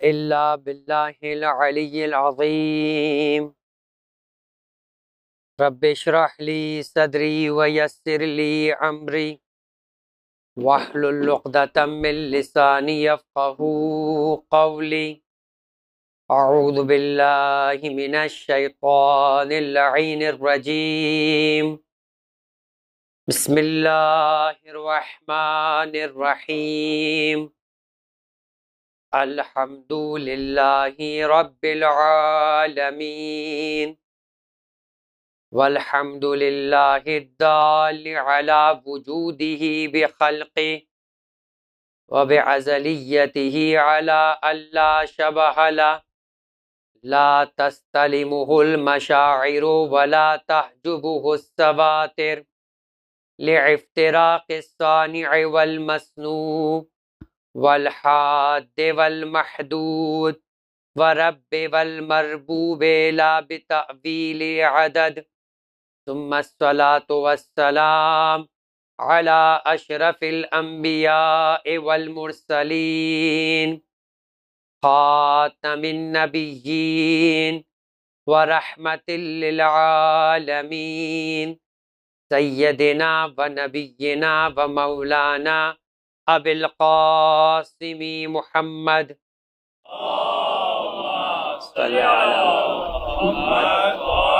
إلا بالله العلي العظيم. رب اشرح لي صدري ويسر لي أمري واحلل عقدة من لساني يفقهوا قولي. أعوذ بالله من الشيطان اللعين الرجيم. بسم الله الرحمن الرحيم. الحمد لله رب العالمين والحمد لله الدال على وجوده بخلقه وبعزليته على ألا شبه له لا تستلمه المشاعر ولا تحجبه السواتر لافتراق الصانع والمصنوع والحاد والمحدود ورب والمربوب لا بتأويل عدد. ثم الصلاة والسلام على أشرف الأنبياء والمرسلين خاتم النبيين ورحمة للعالمين سيدنا ونبينا ومولانا أبي القاسم محمد صل على محمد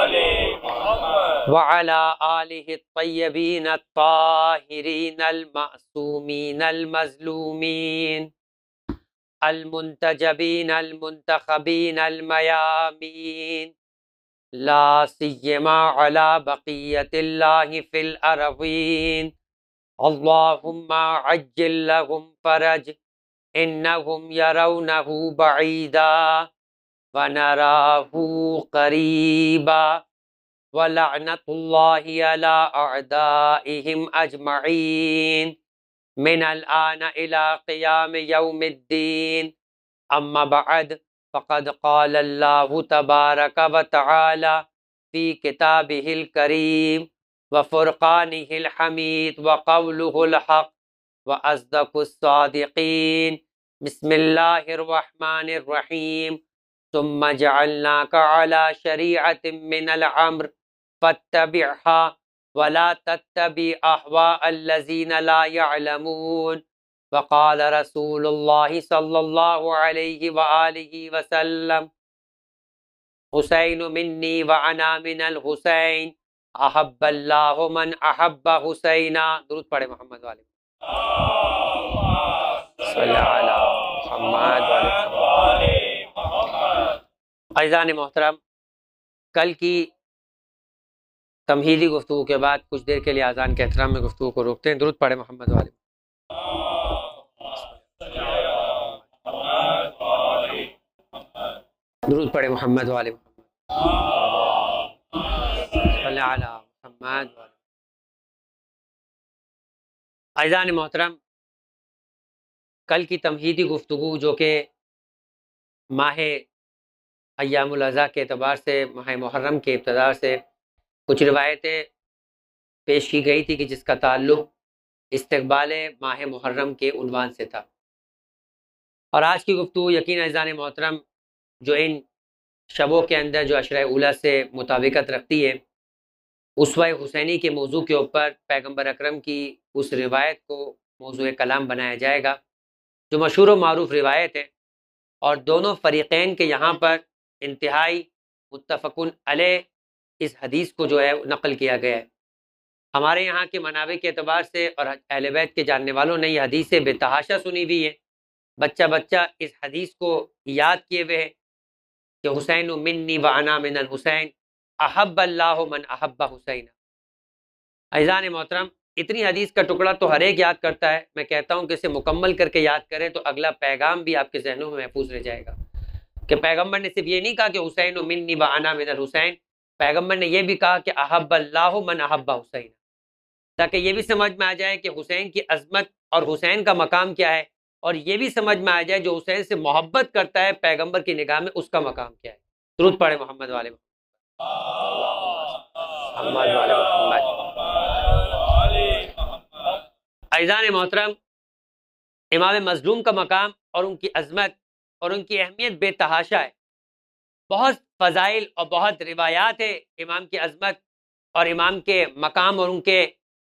وعلى آله الطيبين الطاهرين المعصومين المظلومين المنتجبين المنتخبين الميامين لا سيما على بقية الله في الأرضين. اللهم عجل لهم فرج إنهم يرونه بعيدا ونراه قريبا ولعنة الله على أعدائهم أجمعين من الآن إلى قيام يوم الدين. أما بعد فقد قال الله تبارك وتعالى في كتابه الكريم وفرقانه الحميد وقوله الحق وأصدق الصادقين. بسم الله الرحمن الرحيم. ثم جعلناك على شريعة من الأمر فاتبعها ولا تتبع أهواء الذين لا يعلمون. وقال رسول الله صلى الله عليه وآله وسلم حسين مني وأنا من الحسين أحب الله من أحب حسينا. درود پڑھے محمد والے صلی علی محمد والے. عزیزان محترم، کل کی تمہیدی گفتگو کے بعد کچھ دیر کے لیے اذان کے احترام میں گفتگو کو روکتے ہیں. درود پڑھے محمد والے. درود پڑھے محمد والے صلی علی محمد والے. عزیزان محترم، کل کی تمہیدی گفتگو جو کہ ماہ ایام الاضحیٰ کے اعتبار سے ماہ محرم کے ابتدا سے کچھ روایتیں پیش کی گئی تھی کہ جس کا تعلق استقبال ماہ محرم کے عنوان سے تھا. اور آج کی گفتگو یقین عزیزان محترم جو ان شبوں کے اندر جو عشرہ اولیٰ سے مطابقت رکھتی ہے، اسوہ حسینی کے موضوع کے اوپر پیغمبر اکرم کی اس روایت کو موضوع کلام بنایا جائے گا جو مشہور و معروف روایت ہے، اور دونوں فریقین کے یہاں پر انتہائی متفقن علیہ اس حدیث کو جو ہے نقل کیا گیا ہے. ہمارے یہاں کے منابع کے اعتبار سے اور اہل بیت کے جاننے والوں نے یہ حدیث بے تحاشا سنی ہوئی ہے. بچہ بچہ اس حدیث کو یاد کیے ہوئے ہے کہ حسین منی وانا من الحسین احب اللہ من احب حسین. عزیزان محترم، اتنی حدیث کا ٹکڑا تو ہر ایک یاد کرتا ہے. میں کہتا ہوں کہ اسے مکمل کر کے یاد کریں تو اگلا پیغام بھی آپ کے ذہنوں میں محفوظ رہ جائے گا کہ پیغمبر نے صرف یہ نہیں کہا کہ حسین منی وانا من الحسین، پیغمبر نے یہ بھی کہا کہ احب اللہ من احب حسین، تاکہ یہ بھی سمجھ میں آ جائے کہ حسین کی عظمت اور حسین کا مقام کیا ہے، اور یہ بھی سمجھ میں آ جائے جو حسین سے محبت کرتا ہے پیغمبر کی نگاہ میں اس کا مقام کیا ہے. درود پڑھے محمد والے محمد والے محمد. عزیزان محترم، امام مظلوم کا مقام اور ان کی عظمت اور ان کی اہمیت بے تحاشا ہے. بہت فضائل اور بہت روایات ہے امام کی عظمت اور امام کے مقام اور ان کے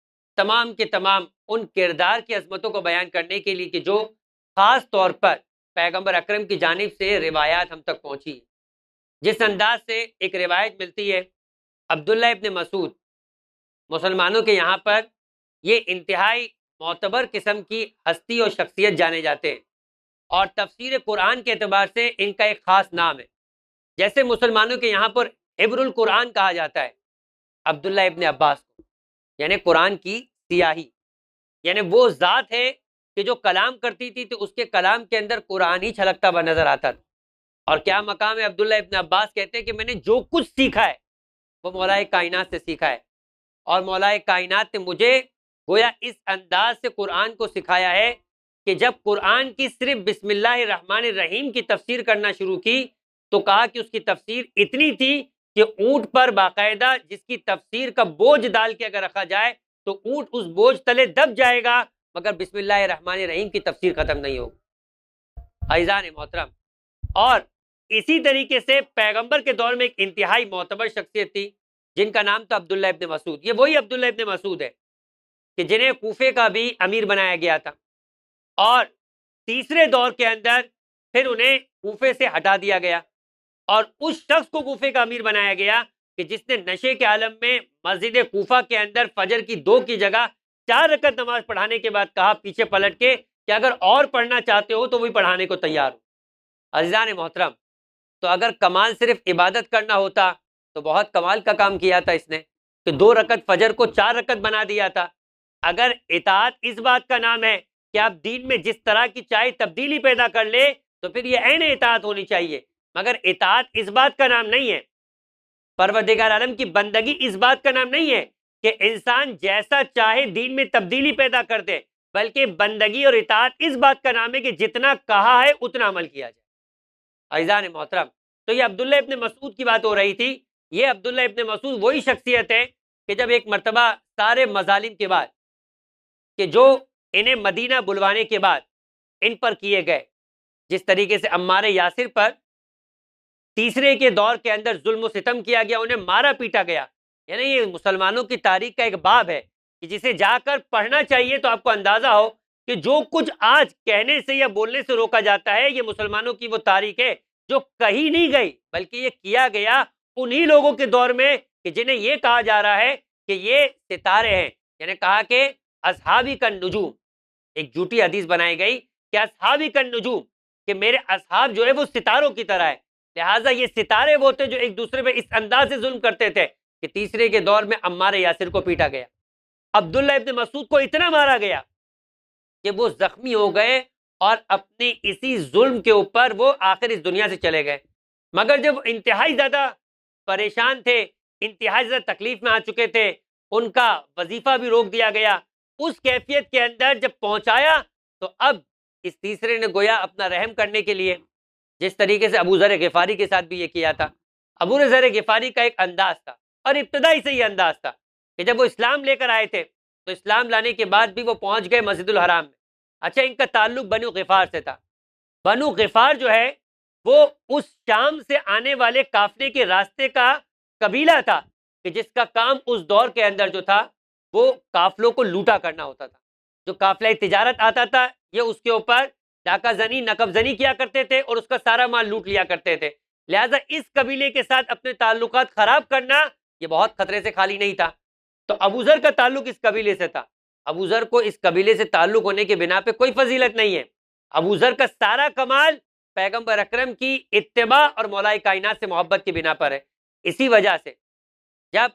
تمام ان کردار کی عظمتوں کو بیان کرنے کے لیے کہ جو خاص طور پر پیغمبر اکرم کی جانب سے روایات ہم تک پہنچی ہے. جس انداز سے ایک روایت ملتی ہے عبداللہ ابن مسعود مسلمانوں کے یہاں پر یہ انتہائی معتبر قسم کی ہستی اور شخصیت جانے جاتے ہیں اور تفسیر قرآن کے اعتبار سے ان کا ایک خاص نام ہے. جیسے مسلمانوں کے یہاں پر حبر القرآن کہا جاتا ہے عبداللہ ابن عباس کو، یعنی قرآن کی سیاہی، یعنی وہ ذات ہے کہ جو کلام کرتی تھی تو اس کے کلام کے اندر قرآن ہی چھلکتا ہوا نظر آتا تھا. اور کیا مقام ہے عبداللہ ابن عباس کہتے ہیں کہ میں نے جو کچھ سیکھا ہے وہ مولا کائنات سے سیکھا ہے، اور مولا کائنات نے مجھے گویا اس انداز سے قرآن کو سکھایا ہے کہ جب قرآن کی صرف بسم اللہ الرحمن الرحیم کی تفسیر کرنا شروع کی تو کہا کہ اس کی تفسیر اتنی تھی کہ اونٹ پر باقاعدہ جس کی تفسیر کا بوجھ ڈال کے اگر رکھا جائے تو اونٹ اس بوجھ تلے دب جائے گا مگر بسم اللہ الرحمن الرحیم کی تفسیر ختم نہیں ہوگی. عزیزان محترم، اور اسی طریقے سے پیغمبر کے دور میں ایک انتہائی معتبر شخصیت تھی جن کا نام تھا عبداللہ ابن مسعود. یہ وہی عبداللہ ابن مسعود ہے کہ جنہیں کوفے کا بھی امیر بنایا گیا تھا، اور تیسرے دور کے اندر پھر انہیں کوفے سے ہٹا دیا گیا اور اس شخص کو کوفے کا امیر بنایا گیا کہ جس نے نشے کے عالم میں مسجد کوفہ کے اندر فجر کی 2 کی جگہ 4 رکعت نماز پڑھانے کے بعد کہا پیچھے پلٹ کے کہ اگر اور پڑھنا چاہتے ہو تو وہی پڑھانے کو تیار ہو. عزیزان محترم، تو اگر کمال صرف عبادت کرنا ہوتا تو بہت کمال کا کام کیا تھا اس نے کہ 2 رکعت فجر کو 4 رکعت بنا دیا تھا. اگر اطاعت اس بات کا نام ہے کہ آپ دین میں جس طرح کی چاہے تبدیلی پیدا کر لے تو پھر یہ عین اطاعت ہونی چاہیے، مگر اطاعت اس بات کا نام نہیں ہے. پروردگار عالم کی بندگی اس بات کا نام نہیں ہے کہ انسان جیسا چاہے دین میں تبدیلی پیدا کر دے، بلکہ بندگی اور اطاعت اس بات کا نام ہے کہ جتنا کہا ہے اتنا عمل کیا جائے. عزیزان محترم، تو یہ عبداللہ ابن مسعود کی بات ہو رہی تھی. یہ عبداللہ ابن مسعود وہی شخصیت ہے کہ جب ایک مرتبہ سارے مظالم کے بعد کہ جو انہیں مدینہ بلوانے کے بعد ان پر کیے گئے، جس طریقے سے عمار یاسر پر تیسرے کے دور کے اندر ظلم و ستم کیا گیا، انہیں مارا پیٹا گیا، یعنی یہ مسلمانوں کی تاریخ کا ایک باب ہے کہ جسے جا کر پڑھنا چاہیے تو آپ کو اندازہ ہو کہ جو کچھ آج کہنے سے یا بولنے سے روکا جاتا ہے یہ مسلمانوں کی وہ تاریخ ہے جو کہیں نہیں گئی، بلکہ یہ کیا گیا انہی لوگوں کے دور میں کہ جنہیں یہ کہا جا رہا ہے کہ یہ ستارے ہیں. یعنی کہا کہ اصحابی کا نجوم، ایک جھوٹی حدیث بنائی گئی کہ اصحابی کا نجوم، کہ میرے اصحاب جو ہے وہ ستاروں کی طرح ہے. لہٰذا یہ ستارے وہ تھے جو ایک دوسرے پہ اس انداز سے ظلم کرتے تھے کہ تیسرے کے دور میں عمار یاسر کو پیٹا گیا، عبداللہ ابن مسعود کو اتنا مارا گیا کہ وہ زخمی ہو گئے اور اپنی اسی ظلم کے اوپر وہ آخر اس دنیا سے چلے گئے. مگر جب انتہائی زیادہ پریشان تھے، انتہائی زیادہ تکلیف میں آ چکے تھے، ان کا وظیفہ بھی روک دیا گیا، اس کیفیت کے اندر جب پہنچایا تو اب اس تیسرے نے گویا اپنا رحم کرنے کے لیے جس طریقے سے ابو ذر غفاری کے ساتھ بھی یہ کیا تھا. ابو ذر غفاری کا ایک انداز تھا اور ابتدائی سے یہ انداز تھا کہ جب وہ اسلام لے کر آئے تھے تو اسلام لانے کے بعد بھی وہ پہنچ گئے مسجد الحرام میں. اچھا، ان کا تعلق بنو غفار سے تھا. بنو غفار جو ہے وہ اس شام سے آنے والے قافلے کے راستے کا قبیلہ تھا کہ جس کا کام اس دور کے اندر جو تھا وہ قافلوں کو لوٹا کرنا ہوتا تھا. جو قافلہ تجارت آتا تھا یہ اس کے اوپر ڈاکہ زنی نقب زنی کیا کرتے تھے اور اس کا سارا مال لوٹ لیا کرتے تھے. لہٰذا اس قبیلے کے ساتھ اپنے تعلقات خراب کرنا یہ بہت خطرے سے خالی نہیں تھا. تو ابو ذر کا تعلق اس قبیلے سے تھا. ابو ذر کو اس قبیلے سے تعلق ہونے کے بنا پہ کوئی فضیلت نہیں ہے. ابو ذر کا سارا کمال پیغمبر اکرم کی اتباع اور مولا کائنات سے محبت کی بنا پر ہے. اسی وجہ سے جب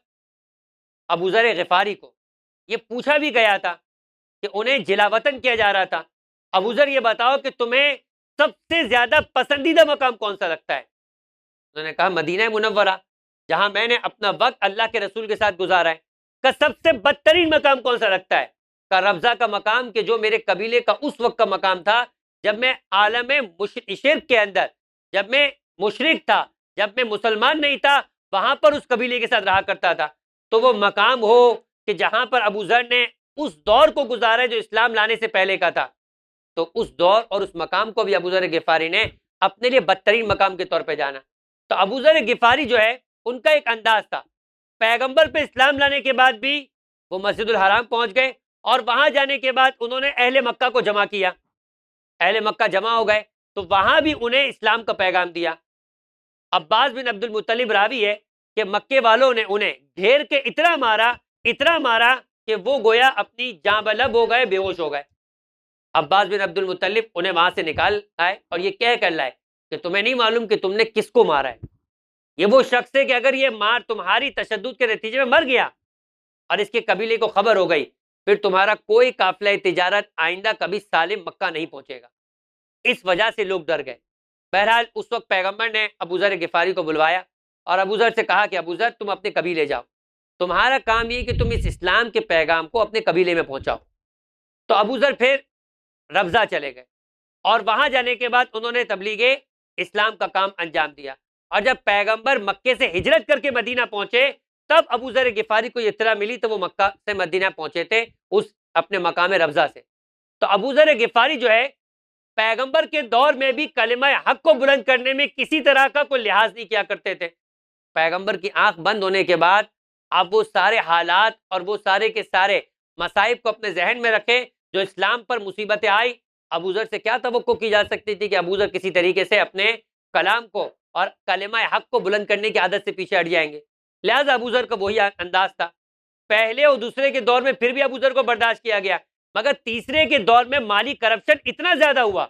ابو ذر غفاری کو یہ پوچھا بھی گیا تھا کہ انہیں جلا وطن کیا جا رہا تھا، ابو ذر یہ بتاؤ کہ تمہیں سب سے زیادہ پسندیدہ مقام کون سا لگتا ہے؟ انہوں نے کہا مدینہ منورہ، جہاں میں نے اپنا وقت اللہ کے رسول کے ساتھ گزارا ہے. کہ سب سے بدترین مقام کون سا لگتا ہے؟ کہ ربضہ کا مقام، کہ جو میرے قبیلے کا اس وقت کا مقام تھا جب میں عالم شرک کے اندر، جب میں مشرک تھا، جب میں مسلمان نہیں تھا، وہاں پر اس قبیلے کے ساتھ رہا کرتا تھا. تو وہ مقام ہو کہ جہاں پر ابو ذر نے اس دور کو گزارا جو اسلام لانے سے پہلے کا تھا، تو اس دور اور اس مقام کو بھی ابو ذر غفاری نے اپنے لیے بدترین مقام کے طور پہ جانا. تو ابو ذر غفاری جو ہے ان کا ایک انداز تھا، پیغمبر پہ اسلام لانے کے بعد بھی وہ مسجد الحرام پہنچ گئے، اور وہاں جانے کے بعد انہوں نے اہل مکہ کو جمع کیا، اہل مکہ جمع ہو گئے تو وہاں بھی انہیں اسلام کا پیغام دیا. عباس بن عبد المطلب راوی ہے کہ مکے والوں نے انہیں گھیر کے اتنا مارا کہ وہ گویا اپنی جاں بلب ہو گئے، بے ہوش ہو گئے. عباس بن عبد المطلب انہیں وہاں سے نکال آئے اور یہ کہہ کر لائے کہ تمہیں نہیں معلوم کہ تم نے کس کو مارا ہے. یہ وہ شخص ہے کہ اگر یہ مار تمہاری تشدد کے نتیجے میں مر گیا اور اس کے قبیلے کو خبر ہو گئی، پھر تمہارا کوئی قافلہ تجارت آئندہ کبھی سالم مکہ نہیں پہنچے گا. اس وجہ سے لوگ ڈر گئے. بہرحال اس وقت پیغمبر نے ابو ذر غفاری کو بلوایا اور ابو ذر سے کہا کہ ابو ذر تم اپنے قبیلے جاؤ، تمہارا کام یہ کہ تم اس اسلام کے پیغام کو اپنے قبیلے میں پہنچاؤ. تو ابو ذر پھر ربضہ چلے گئے اور وہاں جانے کے بعد انہوں نے تبلیغ اسلام کا کام انجام دیا. اور جب پیغمبر مکے سے ہجرت کر کے مدینہ پہنچے تب ابو ذر غفاری کو یہ اطلاع ملی تو وہ مکہ سے مدینہ پہنچے تھے اس اپنے مقام ربضہ سے. تو ابو ذر غفاری جو ہے پیغمبر کے دور میں بھی کلمہ حق کو بلند کرنے میں کسی طرح کا کوئی لحاظ نہیں کیا کرتے تھے. پیغمبر کی آنکھ بند ہونے کے بعد آپ وہ سارے حالات اور وہ سارے کے سارے مصائب کو اپنے ذہن میں رکھیں جو اسلام پر مصیبتیں آئی. ابو ذر سے کیا توقع کی جا سکتی تھی کہ ابو ذر کسی طریقے سے اپنے کلام کو اور کلمہ حق کو بلند کرنے کی عادت سے پیچھے ہٹ جائیں گے. لہذا ابو ذر کا وہی انداز تھا. پہلے اور دوسرے کے دور میں پھر بھی ابو ذر کو برداشت کیا گیا، مگر تیسرے کے دور میں مالی کرپشن اتنا زیادہ ہوا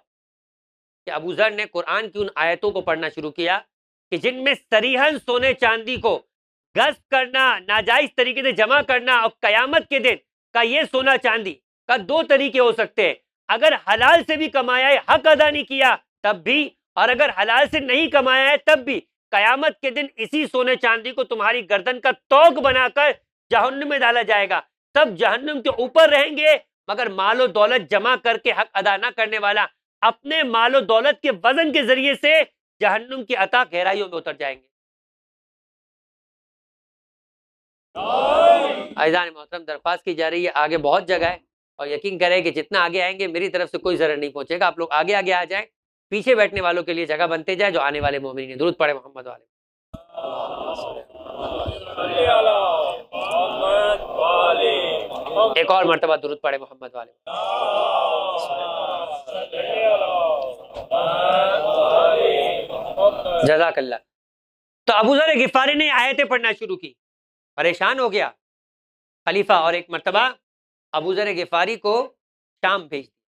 کہ ابو ذر نے قرآن کی ان آیتوں کو پڑھنا شروع کیا کہ جن میں صریحاً سونے چاندی کو غصب کرنا، ناجائز طریقے سے جمع کرنا، اور قیامت کے دن کا یہ سونا چاندی کا دو طریقے ہو سکتے ہیں، اگر حلال سے بھی کمایا ہے حق ادا نہیں کیا تب بھی، اور اگر حلال سے نہیں کمایا ہے تب بھی قیامت کے دن اسی سونے چاندی کو تمہاری گردن کا توق بنا کر جہنم میں ڈالا جائے گا. سب جہنم کے اوپر رہیں گے مگر مال و دولت جمع کر کے حق ادا نہ کرنے والا اپنے مال و دولت کے وزن کے ذریعے سے جہنم کی عطا گہرائیوں میں اتر جائیں گے. عزیزان محترم درخواست کی جا رہی ہے، آگے بہت جگہ ہے اور یقین کریں کہ جتنا آگے آئیں گے میری طرف سے کوئی ضرر نہیں پہنچے گا. آپ لوگ آگے آگے آ جائیں، پیچھے بیٹھنے والوں کے لیے جگہ بنتے جائیں جو آنے والے مومنین ہیں. درود پڑھے محمد والے. ایک اور مرتبہ درود پڑھے محمد والے. جزاک اللہ. تو ابو ذر غفاری نے آیتیں پڑھنا شروع کی، پریشان ہو گیا خلیفہ، اور ایک مرتبہ ابو ذر غفاری کو شام بھیج دیا.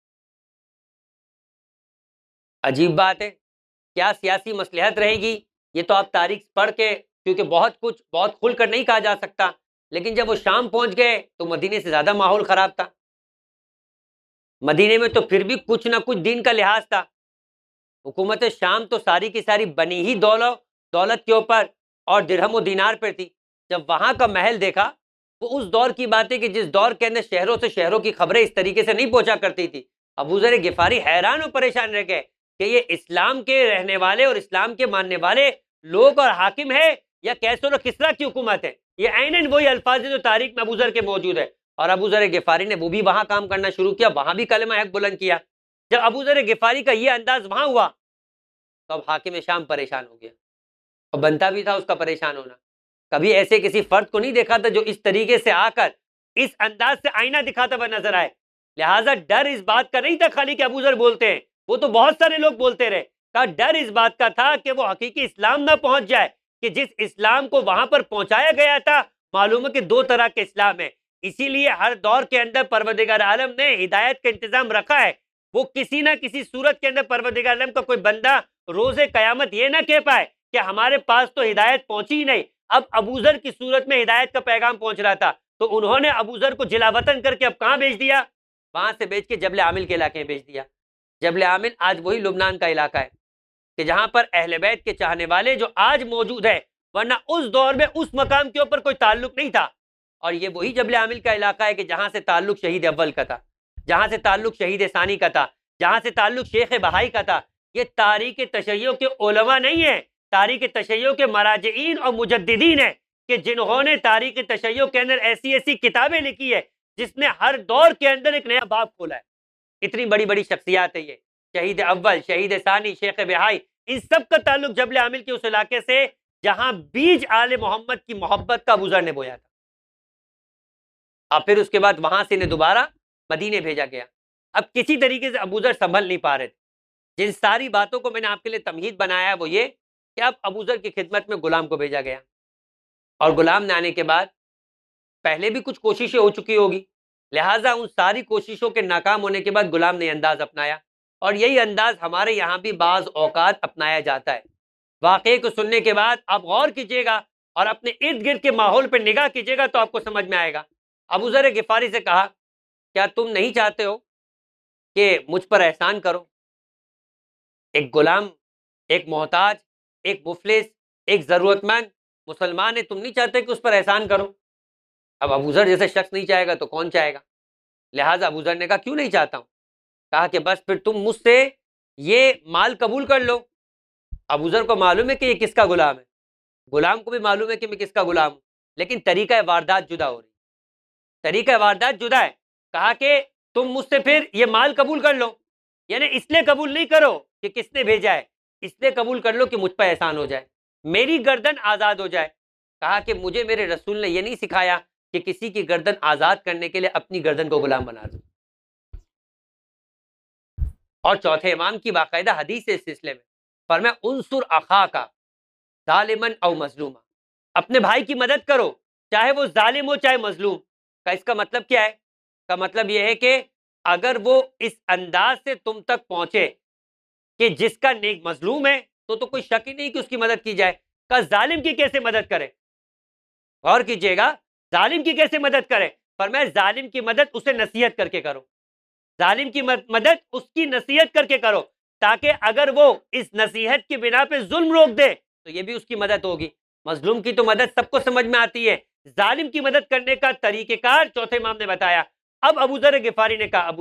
عجیب بات ہے، کیا سیاسی مصلحت رہے گی یہ تو آپ تاریخ پڑھ کے، کیونکہ بہت کچھ بہت کھل کر نہیں کہا جا سکتا، لیکن جب وہ شام پہنچ گئے تو مدینے سے زیادہ ماحول خراب تھا. مدینے میں تو پھر بھی کچھ نہ کچھ دین کا لحاظ تھا. حکومت شام تو ساری کی ساری بنی ہی دولت کے اوپر اور درہم و دینار پر تھی. جب وہاں کا محل دیکھا، وہ اس دور کی باتیں کہ جس دور کے اندر شہروں سے شہروں کی خبریں اس طریقے سے نہیں پہنچا کرتی تھی. ابو ذر غفاری حیران و پریشان رہ گئے کہ یہ اسلام کے رہنے والے اور اسلام کے ماننے والے لوگ اور حاکم ہے یا کیسر و کسریٰ کی حکومت ہے. یہ عیناً وہی الفاظ جو تاریخ میں ابو ذر کے موجود ہے. اور ابو ذر غفاری نے وہ بھی وہاں کام کرنا شروع کیا، وہاں بھی کلمہ حق بلند کیا. جب ابو ذر غفاری کا یہ انداز وہاں ہوا تو اب حاکم شام پریشان ہو گیا، اور بنتا بھی تھا اس کا پریشان ہونا. کبھی ایسے کسی فرد کو نہیں دیکھا تھا جو اس طریقے سے آ کر اس انداز سے آئینہ دکھاتا ہوا نظر آئے. لہٰذا ڈر اس بات کا نہیں تھا خالی کہ ابو ذر بولتے ہیں، وہ تو بہت سارے لوگ بولتے رہے. کا ڈر اس بات کا تھا کہ وہ حقیقی اسلام نہ پہنچ جائے، کہ جس اسلام کو وہاں پر پہنچایا گیا تھا معلوم ہے کہ دو طرح کے اسلام ہے. اسی لیے ہر دور کے اندر پروردگار عالم نے ہدایت کا انتظام رکھا ہے. وہ کسی نہ کسی صورت کے اندر پروردگار عالم کا کوئی بندہ روز قیامت یہ نہ کہہ پائے کہ ہمارے پاس تو ہدایت پہنچی ہی نہیں. اب ابو ذر کی صورت میں ہدایت کا پیغام پہنچ رہا تھا تو انہوں نے ابو ذر کو جلا وطن کر کے اب کہاں بھیج دیا؟ وہاں سے بھیج کے جبل عامل کے علاقے میں بھیج دیا. جبل عامل آج وہی لبنان کا علاقہ ہے کہ جہاں پر اہل بیت کے چاہنے والے جو آج موجود ہے، ورنہ اس دور میں اس مقام کے اوپر کوئی تعلق نہیں تھا. اور یہ وہی جبل عامل کا علاقہ ہے کہ جہاں سے تعلق شہید اول کا تھا، جہاں سے تعلق شہید ثانی کا تھا، جہاں سے تعلق شیخ بہائی کا تھا. یہ تاریخ تشیع کے علماء نہیں ہیں، تاریخ تشیع کے مراجعین اور مجددین ہیں کہ جنہوں نے تاریخ تشیع کے اندر ایسی ایسی کتابیں لکھی ہے جس نے ہر دور کے اندر ایک نیا باب کھولا ہے. اتنی بڑی بڑی شخصیات ہے یہ. شہید اول، شہید ثانی، شیخ بہائی، ان سب کا تعلق جبل عامل کے اس علاقے سے جہاں بیج آل محمد کی محبت کا ابو ذر نے بویا تھا. اور پھر اس کے بعد وہاں سے انہیں دوبارہ مدینے بھیجا گیا. اب کسی طریقے سے ابو ذر سنبھل نہیں پا رہے تھے. جن ساری باتوں کو میں نے آپ کے لیے تمہید بنایا ہے وہ یہ کہ اب ابو ذر کی خدمت میں غلام کو بھیجا گیا، اور غلام نے آنے کے بعد پہلے بھی کچھ کوششیں ہو چکی ہوگی، لہٰذا ان ساری کوششوں کے ناکام ہونے کے بعد غلام نے انداز اپنایا، اور یہی انداز ہمارے یہاں بھی بعض اوقات اپنایا جاتا ہے. واقعے کو سننے کے بعد آپ غور کیجئے گا اور اپنے ارد گرد کے ماحول پہ نگاہ کیجئے گا تو آپ کو سمجھ میں آئے گا. ابو ذر غفاری سے کہا کیا تم نہیں چاہتے ہو کہ مجھ پر احسان کرو؟ ایک غلام، ایک محتاج، ایک مفلس، ایک ضرورت مند مسلمان ہے، تم نہیں چاہتے کہ اس پر احسان کرو؟ اب ابو ذر جیسے شخص نہیں چاہے گا تو کون چاہے گا؟ لہٰذا ابو ذر نے کہا کیوں نہیں چاہتا ہوں؟ کہا کہ بس پھر تم مجھ سے یہ مال قبول کر لو. ابو ذر کو معلوم ہے کہ یہ کس کا غلام ہے، غلام کو بھی معلوم ہے کہ میں کس کا غلام ہوں، لیکن طریقہ واردات جدا ہو رہی، طریقہ واردات جدا ہے. کہا کہ تم مجھ سے پھر یہ مال قبول کر لو، یعنی اس لیے قبول نہیں کرو کہ کس نے بھیجا ہے، اس لیے قبول کر لو کہ مجھ پر احسان ہو جائے، میری گردن آزاد ہو جائے. کہا کہ مجھے میرے رسول نے یہ نہیں سکھایا کہ کسی کی گردن آزاد کرنے کے لیے اپنی گردن کو غلام بنا دو. اور چوتھے امام کی باقاعدہ حدیث ہے اس سلسلے میں، فرمایا انصر اخاک ظالما او مظلوما، اپنے بھائی کی مدد کرو چاہے وہ ظالم ہو چاہے مظلوم. کا اس کا مطلب کیا ہے؟ کا مطلب یہ ہے کہ اگر وہ اس انداز سے تم تک پہنچے کہ جس کا نیک مظلوم ہے تو کوئی شک ہی نہیں کہ اس کی مدد کی جائے. کا ظالم کی کیسے مدد کرے؟ غور کیجئے گا، ظالم کی کیسے مدد کرے؟ فرمایا ظالم کی مدد اسے نصیحت کر کے کرو، ظالم کی مدد اس کی نصیحت کر کے کرو، تاکہ اگر وہ اس نصیحت کی بنا پہ ظلم روک دے تو یہ بھی اس کی مدد ہوگی. مظلوم کی تو مدد سب کو سمجھ میں آتی ہے، ظالم کی مدد کرنے کا طریقہ کار چوتھے امام نے بتایا. اب ابو ذر غفاری نے کہا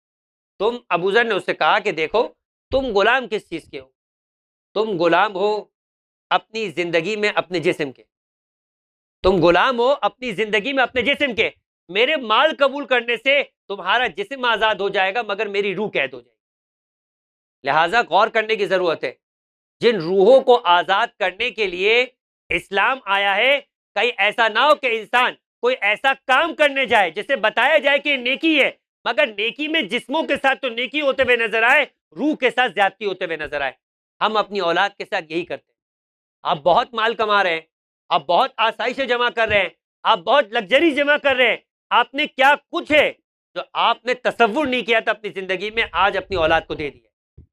ابو ذر نے اس سے کہا کہ دیکھو تم غلام کس چیز کے ہو؟ تم غلام ہو اپنی زندگی میں اپنے جسم کے، تم غلام ہو اپنی زندگی میں اپنے جسم کے. میرے مال قبول کرنے سے تمہارا جسم آزاد ہو جائے گا مگر میری روح قید ہو جائے گی. لہٰذا غور کرنے کی ضرورت ہے. جن روحوں کو آزاد کرنے کے لیے اسلام آیا ہے، کہیں ایسا نہ ہو کہ انسان کوئی ایسا کام کرنے جائے جسے بتایا جائے کہ نیکی ہے، مگر نیکی میں جسموں کے ساتھ تو نیکی ہوتے ہوئے نظر آئے، روح کے ساتھ زیادتی ہوتے ہوئے نظر آئے. ہم اپنی اولاد کے ساتھ یہی کرتے ہیں. آپ بہت مال کما رہے ہیں، آپ بہت آسائشیں جمع کر رہے ہیں، آپ بہت لگژری جمع کر رہے ہیں، آپ نے کیا کچھ ہے جو آپ نے تصور نہیں کیا تھا اپنی زندگی میں، آج اپنی اولاد کو دے دیا.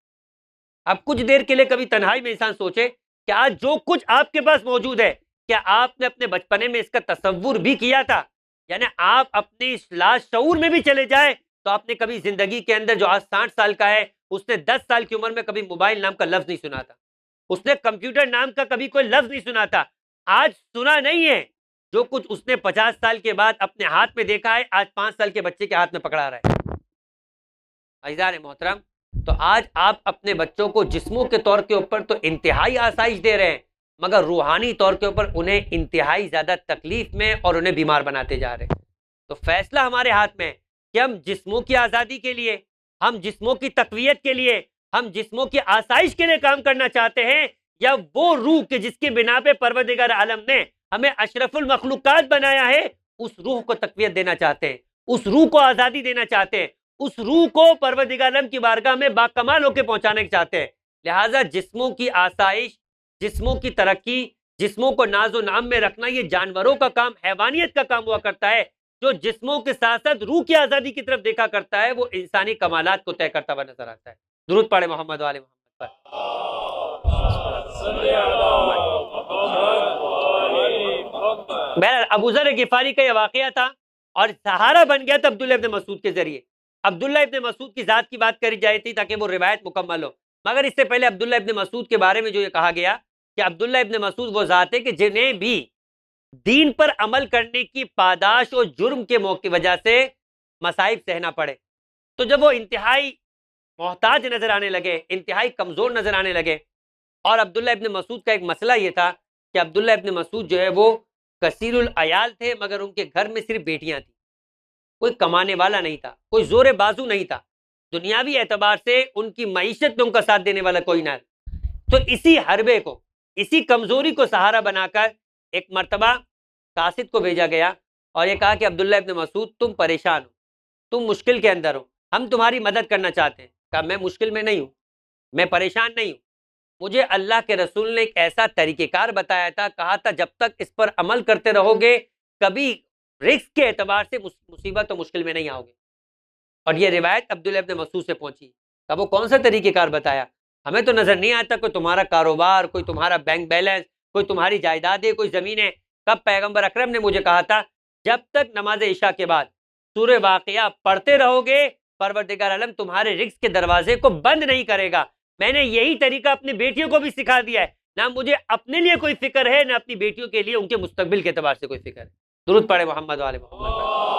اب کچھ دیر کے لیے کبھی تنہائی میں انسان سوچے کہ آج جو کچھ آپ کے پاس موجود ہے کیا آپ نے اپنے بچپنے میں اس کا تصور بھی کیا تھا؟ یعنی آپ اپنی لاشعور میں بھی چلے جائیں تو آپ نے کبھی زندگی کے اندر جو آج 60 سال کا ہے اس نے 10 سال کی عمر میں کبھی موبائل نام کا لفظ نہیں سنا تھا، اس نے کمپیوٹر نام کا کبھی کوئی لفظ نہیں سنا تھا. آج سنا نہیں ہے جو کچھ اس نے 50 سال کے بعد اپنے ہاتھ میں دیکھا ہے، آج 5 سال کے بچے کے ہاتھ میں پکڑا رہا ہے. عزیزان محترم، تو آج آپ اپنے بچوں کو جسموں کے طور کے اوپر تو انتہائی آسائش دے رہے ہیں، مگر روحانی طور کے اوپر انہیں انتہائی زیادہ تکلیف میں اور انہیں بیمار بناتے جا رہے ہیں. تو فیصلہ ہمارے ہاتھ میں ہے کہ ہم جسموں کی آزادی کے لیے، ہم جسموں کی تقویت کے لیے، ہم جسموں کی آسائش کے لیے کام کرنا چاہتے ہیں، یا وہ روح کے جس کی بنا پہ پروردگار عالم نے ہمیں اشرف المخلوقات بنایا ہے اس روح کو تقویت دینا چاہتے ہیں، اس روح کو آزادی دینا چاہتے ہیں، اس روح کو پروردگار عالم کی بارگاہ میں باکمال ہو کے پہنچانے چاہتے ہیں. لہٰذا جسموں کی آسائش، جسموں کی ترقی، جسموں کو ناز و نام میں رکھنا یہ جانوروں کا کام، حیوانیت کا کام ہوا کرتا ہے. جو جسموں کے ساتھ ساتھ روح کی آزادی کی طرف دیکھا کرتا ہے وہ انسانی کمالات کو طے کرتا ہوا نظر آتا ہے. درود پڑھے محمد وآل محمد پر. بہرحال ابو ذر غفاری کا یہ واقعہ تھا اور سہارا بن گیا تھا عبداللہ ابن مسعود کے ذریعے. عبداللہ ابن مسعود کی ذات کی بات کری جائے تھی تاکہ وہ روایت مکمل ہو، مگر اس سے پہلے عبداللہ ابن مسعود کے بارے میں جو یہ کہا گیا کہ عبداللہ ابن مسعود وہ ذات ہے کہ جنہیں بھی دین پر عمل کرنے کی پاداش اور جرم کے موقع کی وجہ سے مصائب سہنا پڑے، تو جب وہ انتہائی محتاج نظر آنے لگے، انتہائی کمزور نظر آنے لگے. اور عبداللہ ابن مسعود کا ایک مسئلہ یہ تھا کہ عبداللہ ابن مسعود جو ہے وہ کثیر العیال تھے، مگر ان کے گھر میں صرف بیٹیاں تھیں، کوئی کمانے والا نہیں تھا، کوئی زور بازو نہیں تھا. دنیاوی اعتبار سے ان کی معیشت میں ان کا ساتھ دینے والا کوئی نہ. تو اسی حربے کو، اسی کمزوری کو سہارا بنا کر ایک مرتبہ قاصد کو بھیجا گیا اور یہ کہا کہ عبداللہ ابن مسعود تم پریشان ہو، تم مشکل کے اندر ہو، ہم تمہاری مدد کرنا چاہتے ہیں. کہا میں مشکل میں نہیں ہوں، میں پریشان نہیں ہوں، مجھے اللہ کے رسول نے ایک ایسا طریقہ کار بتایا تھا، کہا تھا جب تک اس پر عمل کرتے رہو گے کبھی رزق کے اعتبار سے مصیبت و مشکل میں نہیں آؤ گے. اور یہ روایت عبداللہ ابن مسعود سے پہنچی. کہا وہ کون سا طریقہ کار بتایا؟ ہمیں تو نظر نہیں آتا کوئی تمہارا کاروبار، کوئی تمہارا بینک بیلنس، کوئی تمہاری جائیدادیں، کوئی زمینیں. کب پیغمبر اکرم نے مجھے کہا تھا جب تک نماز عشاء کے بعد سورہ واقعہ پڑھتے رہو گے پروردگار عالم تمہارے رزق کے دروازے کو بند نہیں کرے گا. میں نے یہی طریقہ اپنی بیٹیوں کو بھی سکھا دیا ہے. نہ مجھے اپنے لیے کوئی فکر ہے، نہ اپنی بیٹیوں کے لیے ان کے مستقبل کے اعتبار سے کوئی فکر ہے. درود پڑھے محمد والے محمد.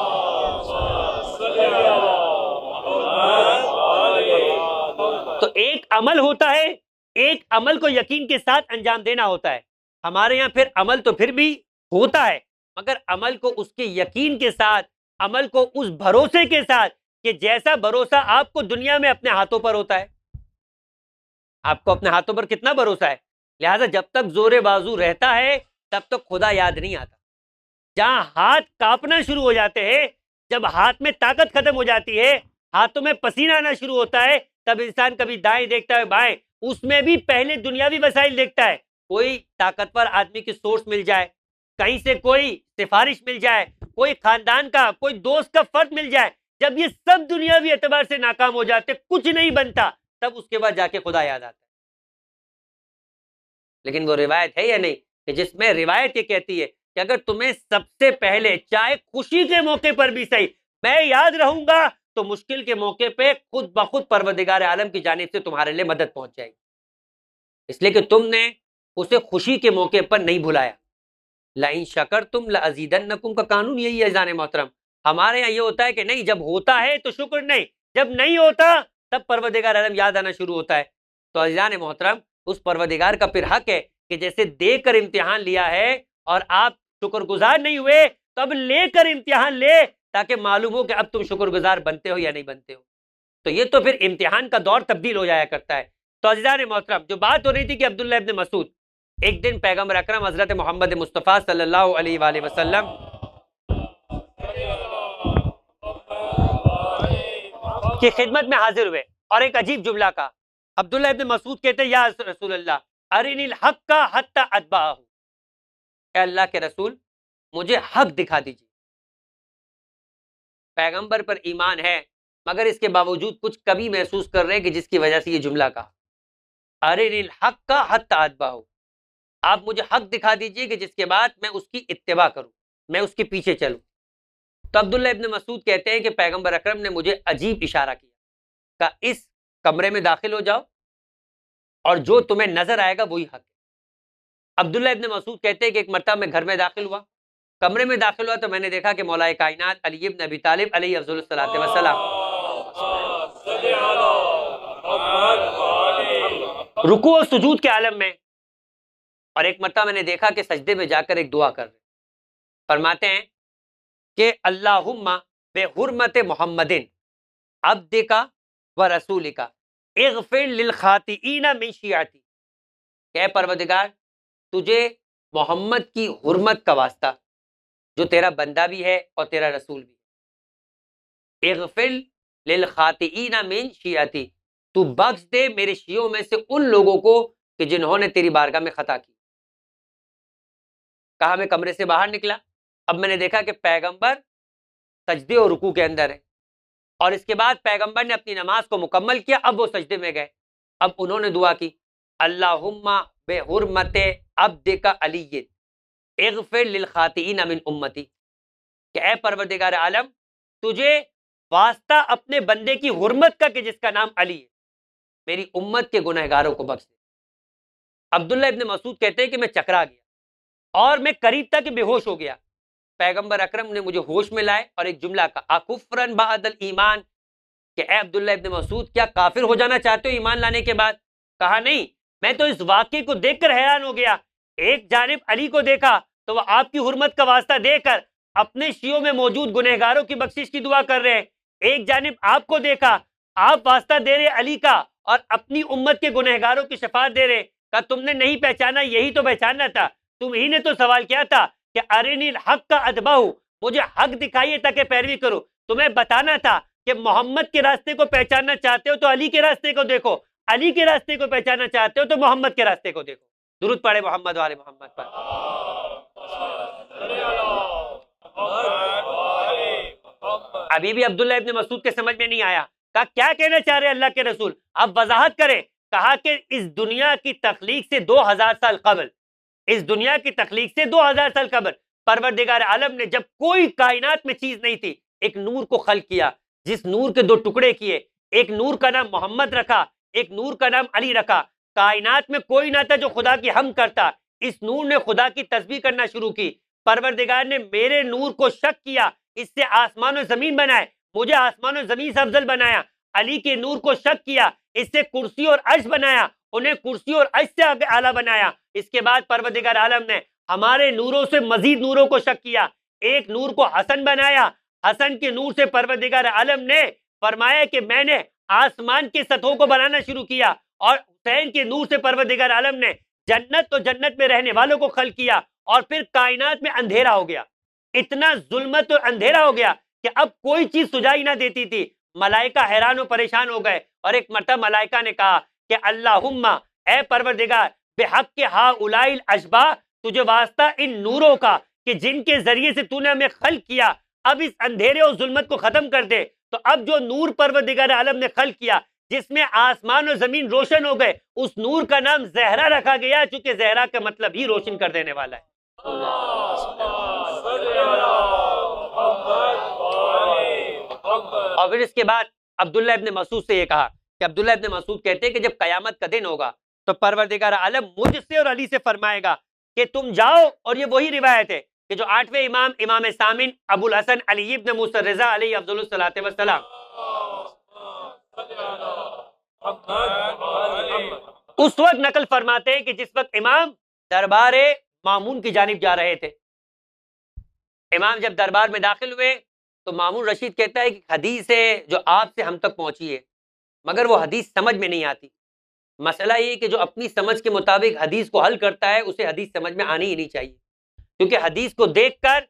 تو ایک عمل ہوتا ہے، ایک عمل کو یقین کے ساتھ انجام دینا ہوتا ہے. ہمارے یہاں پھر عمل تو پھر بھی ہوتا ہے، مگر عمل کو اس کے یقین کے ساتھ، عمل کو اس بھروسے کے ساتھ کہ جیسا بھروسہ آپ کو دنیا میں اپنے ہاتھوں پر ہوتا ہے. آپ کو اپنے ہاتھوں پر کتنا بھروسہ ہے؟ لہذا جب تک زور بازو رہتا ہے تب تک خدا یاد نہیں آتا. جہاں ہاتھ کانپنا شروع ہو جاتے ہیں، جب ہاتھ میں طاقت ختم ہو جاتی ہے، ہاتھوں میں پسینہ آنا شروع ہوتا ہے، تب انسان کبھی دائیں دیکھتا ہے بائیں، اس میں بھی پہلے دنیاوی وسائل دیکھتا ہے. کوئی طاقتور آدمی کی سورس مل جائے، کہیں سے کوئی سفارش مل جائے، کوئی خاندان کا، کوئی دوست کا فرد مل جائے. جب یہ سب دنیاوی اعتبار سے ناکام ہو جاتے، کچھ نہیں بنتا، تب اس کے بعد جا کے خدا یاد آتا ہے. لیکن وہ روایت ہے یا نہیں کہ جس میں روایت یہ کہتی ہے کہ اگر تمہیں سب سے پہلے چاہے خوشی کے موقع پر بھی صحیح میں یاد رہوں گا تو مشکل کے موقع پہ خود بخود پروردگار عالم کی جانب سے تمہارے لیے مدد پہنچ جائے گی، اس لیے کہ تم نے اسے خوشی کے موقع پر نہیں بھلایا. لَإِن شَكَرْتُمْ لَأَزِيدَنَّكُمْ کا قانون یہی ہے جان محترم. ہمارے یہاں یہ ہوتا ہے کہ نہیں، جب ہوتا ہے تو شکر نہیں، جب نہیں ہوتا تب پروردگار عالم یاد آنا شروع ہوتا ہے. تو عزیزان محترم اس پروردگار کا پھر حق ہے کہ جیسے دے کر امتحان لیا ہے اور آپ شکر گزار نہیں ہوئے تو اب لے کر امتحان لے تاکہ معلوم ہو کہ اب تم شکر گزار بنتے ہو یا نہیں بنتے ہو. تو یہ تو پھر امتحان کا دور تبدیل ہو جایا کرتا ہے. تو عزیزان محترم جو بات ہو رہی تھی کہ عبداللہ ابن مسعود ایک دن پیغمبر اکرم حضرت محمد مصطفیٰ صلی اللہ علیہ وآلہ وسلم کی خدمت میں حاضر ہوئے اور ایک عجیب جملہ کہا. عبداللہ ابن مسعود کہتے ہیں یا رسول اللہ ارنی الحق کا حتی اتبعہ، اے اللہ کے رسول مجھے حق دکھا دیجیے. پیغمبر پر ایمان ہے مگر اس کے باوجود کچھ کمی محسوس کر رہے ہیں کہ جس کی وجہ سے یہ جملہ کہا ارنی الحق کا حتی اتبعہ، آپ مجھے حق دکھا دیجیے کہ جس کے بعد میں اس کی اتباع کروں، میں اس کے پیچھے چلوں. تو عبداللہ ابن مسعود کہتے ہیں کہ پیغمبر اکرم نے مجھے عجیب اشارہ کیا، کہ اس کمرے میں داخل ہو جاؤ اور جو تمہیں نظر آئے گا وہی حق ہے. عبداللہ ابن مسعود کہتے ہیں کہ ایک مرتبہ میں گھر میں داخل ہوا، کمرے میں داخل ہوا تو میں نے دیکھا کہ مولا کائنات علی ابن ابی طالب علیہ افضل الصلاۃ والسلام رکوع و سجود کے عالم میں، اور ایک مرتبہ میں نے دیکھا کہ سجدے میں جا کر ایک دعا کر رہے. فرماتے ہیں کہ اللہم بحرمت محمد عبدک و رسولک اغفر للخاطئین من شیعتی، کہ اے پروردگار تجھے محمد کی حرمت کا واسطہ جو تیرا بندہ بھی ہے اور تیرا رسول بھی، اغفر للخاطئین من شیعتی، تو بخش دے میرے شیعوں میں سے ان لوگوں کو کہ جنہوں نے تیری بارگاہ میں خطا کی. کہا میں کمرے سے باہر نکلا، اب میں نے دیکھا کہ پیغمبر سجدے اور رکوع کے اندر ہے، اور اس کے بعد پیغمبر نے اپنی نماز کو مکمل کیا، اب وہ سجدے میں گئے. اب انہوں نے دعا کی اللہم بحرمت عبدک علی اغفر للخاطئین من امتی، کہ اے پروردگار عالم تجھے واسطہ اپنے بندے کی حرمت کا کہ جس کا نام علی ہے، میری امت کے گنہگاروں کو بخش دے. عبداللہ ابن مسعود کہتے ہیں کہ میں چکرا گیا اور میں قریب تک بے ہوش ہو گیا. پیغمبر اکرم نے مجھے ہوش میں لائے اور ایک جملہ کہا اکفرن بعد الایمان، کہ اے عبداللہ ابن مسعود کیا کافر ہو جانا چاہتے ہو ایمان لانے کے بعد؟ کہا نہیں، میں تو اس واقعے کو دیکھ کر حیران ہو گیا. ایک جانب علی کو دیکھا تو وہ آپ کی حرمت کا واسطہ دے کر اپنے شیعوں میں موجود گنہگاروں کی بخشش کی دعا کر رہے ہیں، ایک جانب آپ کو دیکھا آپ واسطہ دے رہے علی کا اور اپنی امت کے گنہگاروں کی شفاعت دے رہے. کہ تم نے نہیں پہچانا، یہی تو پہچاننا تھا. تم ہی نے تو سوال کیا تھا کہ ارنی الحق کا اتبعہ، مجھے حق دکھائیے تاکہ پیروی کرو. تمہیں بتانا تھا کہ محمد کے راستے کو پہچاننا چاہتے ہو تو علی کے راستے کو دیکھو، علی کے راستے کو پہچاننا چاہتے ہو تو محمد کے راستے کو دیکھو. درود پڑھے محمد والے محمد پر. ابھی بھی عبداللہ ابن مسعود کے سمجھ میں نہیں آیا. کہا کیا کہنا چاہ رہے اللہ کے رسول، اب وضاحت کریں. کہا کہ اس دنیا کی تخلیق سے 2000 سال قبل، اس دنیا کی تخلیق سے 2000 سال قبل پروردگار عالم نے جب کوئی کائنات میں چیز نہیں تھی، ایک نور کو خلق کیا، جس نور کے 2 ٹکڑے کیے. ایک نور کا نام محمد رکھا، ایک نور کا نام علی رکھا. کائنات میں کوئی نہ تھا جو خدا کی حمد کرتا، اس نور نے خدا کی تسبیح کرنا شروع کی. پروردگار نے میرے نور کو شک کیا، اس سے آسمان و زمین بنائے، مجھے آسمان و زمین سے افضل بنایا. علی کے نور کو شک کیا، اس سے کرسی اور عرش بنایا، انہیں کرسی اور عرش سے آگے اعلیٰ بنایا. اس کے بعد پروردگار عالم نے ہمارے نوروں سے مزید نوروں کو شک کیا. ایک نور کو حسن بنایا، حسن کے نور سے پروردگار عالم نے فرمایا کہ میں نے آسمان کے سطحوں کو بنانا شروع کیا. اور حسین کے نور سے پروردگار عالم نے جنت تو جنت میں رہنے والوں کو خلق کیا. اور پھر کائنات میں اندھیرا ہو گیا، اتنا ظلمت اور اندھیرا ہو گیا کہ اب کوئی چیز سجائی نہ دیتی تھی. ملائکہ حیران و پریشان ہو گئے، اور ایک مرتبہ ملائکہ نے کہا کہ اللہم اے پروردگار بحق کے ہؤلاء الاشباح، تجھے واسطہ ان نوروں کا کہ جن کے ذریعے سے تو نے ہمیں خلق کیا، اب اس اندھیرے اور ظلمت کو ختم کر دے. تو اب جو نور پروردگار عالم نے خلق کیا جس میں آسمان و زمین روشن ہو گئے، اس نور کا نام زہرا رکھا گیا، چونکہ زہرا کا مطلب ہی روشن کر دینے والا ہے. اور پھر اس کے بعد عبداللہ ابن مسعود سے یہ کہا کہ عبداللہ ابن مسعود کہتے ہیں کہ جب قیامت کا دن ہوگا تو پروردگار عالم مجھ سے اور علی سے فرمائے گا کہ تم جاؤ. اور یہ وہی روایت ہے کہ جو 8ویں امام امام ثامن ابو الحسن علی ابن موسیٰ رضا علیہ افضل الصلاۃ والسلام اس وقت نقل فرماتے ہیں کہ جس وقت امام دربار مامون کی جانب جا رہے تھے. امام جب دربار میں داخل ہوئے تو مامون رشید کہتا ہے کہ حدیث ہے جو آپ سے ہم تک پہنچی ہے، مگر وہ حدیث سمجھ میں نہیں آتی. مسئلہ یہ کہ جو اپنی سمجھ کے مطابق حدیث کو حل کرتا ہے اسے حدیث سمجھ میں آنی ہی نہیں چاہیے، کیونکہ حدیث کو دیکھ کر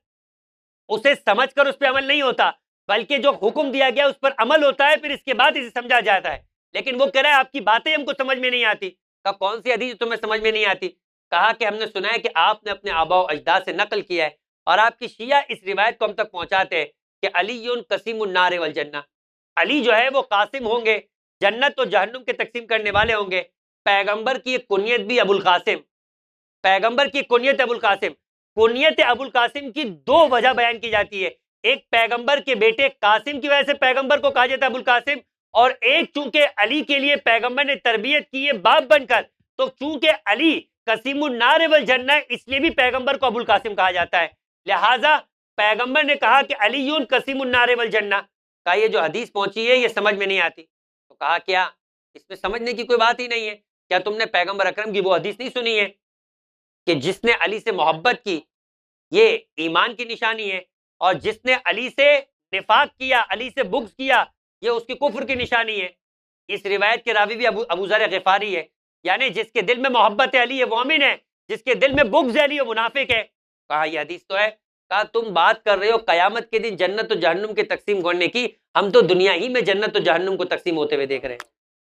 اسے سمجھ کر اس پہ عمل نہیں ہوتا، بلکہ جو حکم دیا گیا اس پر عمل ہوتا ہے، پھر اس کے بعد اسے سمجھا جاتا ہے. لیکن وہ کہہ رہا ہے آپ کی باتیں ہم کو سمجھ میں نہیں آتی. کہا کون سی حدیث تمہیں سمجھ میں نہیں آتی؟ کہا کہ ہم نے سنا ہے کہ آپ نے اپنے آباء و اجداد سے نقل کیا ہے، اور آپ کی شیعہ اس روایت کو ہم تک پہنچاتے ہیں کہ علی قسیم النار والجنہ، علی جو ہے وہ قاسم ہوں گے، جنت و جہنم کے تقسیم کرنے والے ہوں گے. پیغمبر کی ایک کنیت بھی ابو القاسم، پیغمبر کی کنیت ابو القاسم. کنیت ابو القاسم کی 2 وجہ بیان کی جاتی ہے. ایک پیغمبر کے بیٹے قاسم کی وجہ سے پیغمبر کو کہا جاتا ہے ابو القاسم، اور ایک چونکہ علی کے لیے پیغمبر نے تربیت کی ہے باپ بن کر، تو چونکہ علی قسیم النار والجنہ اس لیے بھی پیغمبر کو ابو القاسم کہا جاتا ہے. لہٰذا پیغمبر نے کہا کہ علی قسیم النار والجنہ. کہا یہ جو حدیث پہنچی ہے یہ سمجھ میں نہیں آتی. تو کہا کیا اس میں سمجھنے کی کوئی بات ہی نہیں ہے؟ کیا تم نے پیغمبر اکرم کی وہ حدیث نہیں سنی ہے کہ جس نے علی سے محبت کی یہ ایمان کی نشانی ہے، اور جس نے علی سے نفاق کیا، علی سے بغض کیا، یہ اس کی کفر کی نشانی ہے. اس روایت کے راوی بھی ابو ذر غفاری ہے، یعنی جس کے دل میں محبت علی ہے وہ مومن ہے، جس کے دل میں بغض علی وہ منافق ہے. کہا یہ حدیث تو ہے. کہا تم بات کر رہے ہو قیامت کے دن جنت و جہنم کے تقسیم کرنے کی، ہم تو دنیا ہی میں جنت و جہنم کو تقسیم ہوتے ہوئے دیکھ رہے ہیں،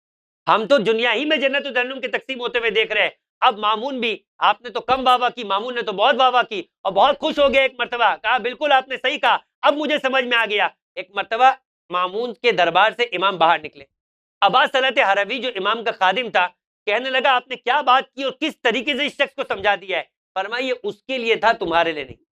ہم تو دنیا ہی میں جنت و جہنم کے تقسیم ہوتے ہوئے دیکھ رہے ہیں. اب مامون بھی، آپ نے تو کم واہ واہ کی، مامون نے تو بہت واہ واہ کی اور بہت خوش ہو گیا. ایک مرتبہ کہا بالکل آپ نے صحیح کہا، اب مجھے سمجھ میں آ گیا. ایک مرتبہ مامون کے دربار سے امام باہر نکلے. ابا صلت حروی جو امام کا خادم تھا کہنے لگا آپ نے کیا بات کی اور کس طریقے سے اس شخص کو سمجھا دیا ہے؟ فرمایا یہ اس کے لیے تھا تمہارے لیے نہیں.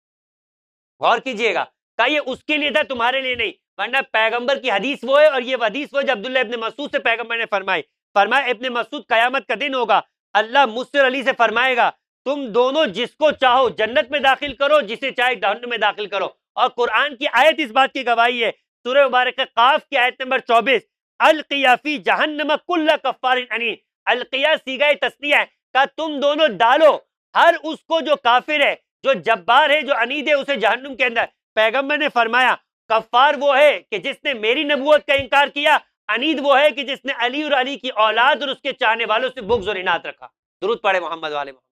غور کیجئے گا، کہا یہ اس کے لیے تھا تمہارے لیے نہیں، ورنہ پیغمبر کی حدیث وہ ہے اور یہ حدیث وہ جو عبداللہ ابن مسعود سے پیغمبر نے فرمائی. فرمایا ابن مسعود قیامت کا دن ہوگا، اللہ مجھ سے علی سے فرمائے گا تم دونوں جس کو چاہو جنت میں داخل کرو، جسے چاہے جہنم میں داخل کرو. اور قرآن کی آیت اس بات کی گواہی ہے، سورہ مبارکہ قاف کی آیت نمبر 24، القیا فی جہنم کل کفار عنید. القیا صیغہ تثنیہ ہے، کہ تم دونوں ڈالو ہر اس کو جو کافر ہے، جو جبار ہے، جو عنید ہے، اسے جہنم کے اندر. پیغمبر نے فرمایا کفار وہ ہے کہ جس نے میری نبوت کا انکار کیا عنید وہ ہے کہ جس نے علی اور علی کی اولاد اور اس کے چاہنے والوں سے بغض اور عناد رکھا. درود پڑھے محمد والے محمد.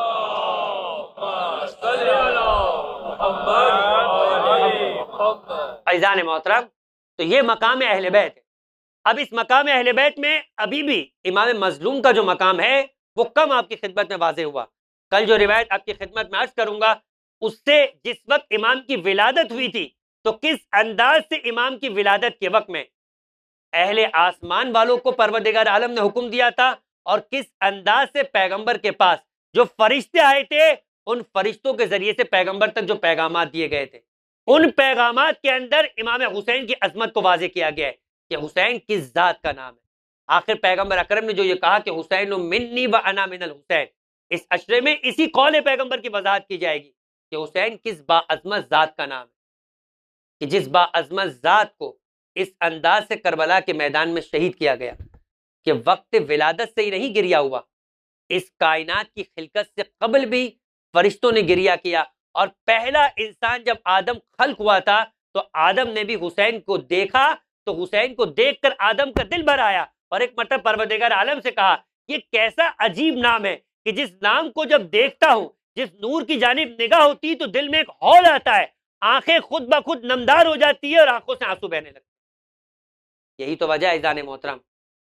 عزیزان محترم، تو یہ مقام اہل بیت ہے. اب اس مقام اہل بیت میں ابھی بھی امام مظلوم کا جو مقام ہے وہ کم آپ کی خدمت میں واضح ہوا. کل جو روایت آپ کی خدمت میں عرض کروں گا اس سے جس وقت امام کی ولادت ہوئی تھی تو کس انداز سے امام کی ولادت کے وقت میں اہل آسمان والوں کو پروردگار عالم نے حکم دیا تھا اور کس انداز سے پیغمبر کے پاس جو فرشتے آئے تھے ان فرشتوں کے ذریعے سے پیغمبر تک جو پیغامات دیے گئے تھے ان پیغامات کے اندر امام حسین کی عظمت کو واضح کیا گیا ہے کہ حسین کس ذات کا نام ہے. آخر پیغمبر اکرم نے جو یہ کہا کہ حسین منی و انا من الحسین، اس اشرے میں اسی قول پیغمبر کی وضاحت کی جائے گی کہ حسین کس باعظمت ذات کا نام ہے، کہ جس باعظمت ذات کو اس انداز سے کربلا کے میدان میں شہید کیا گیا کہ وقت ولادت سے ہی نہیں گریا ہوا، اس کائنات کی خلقت سے قبل بھی فرشتوں نے گریا کیا. اور پہلا انسان جب آدم خلق ہوا تھا تو آدم نے بھی حسین کو دیکھا تو حسین کو دیکھ کر آدم کا دل بھر آیا اور ایک مرتبہ پروردگار عالم سے کہا یہ کیسا عجیب نام ہے کہ جس نام کو جب دیکھتا ہوں، جس نور کی جانب نگاہ ہوتی تو دل میں ایک ہول آتا ہے، آنکھیں خود بخود نمدار ہو جاتی ہے اور آنکھوں سے آنسو بہنے لگتے. یہی تو وجہ ہے عزیزان محترم،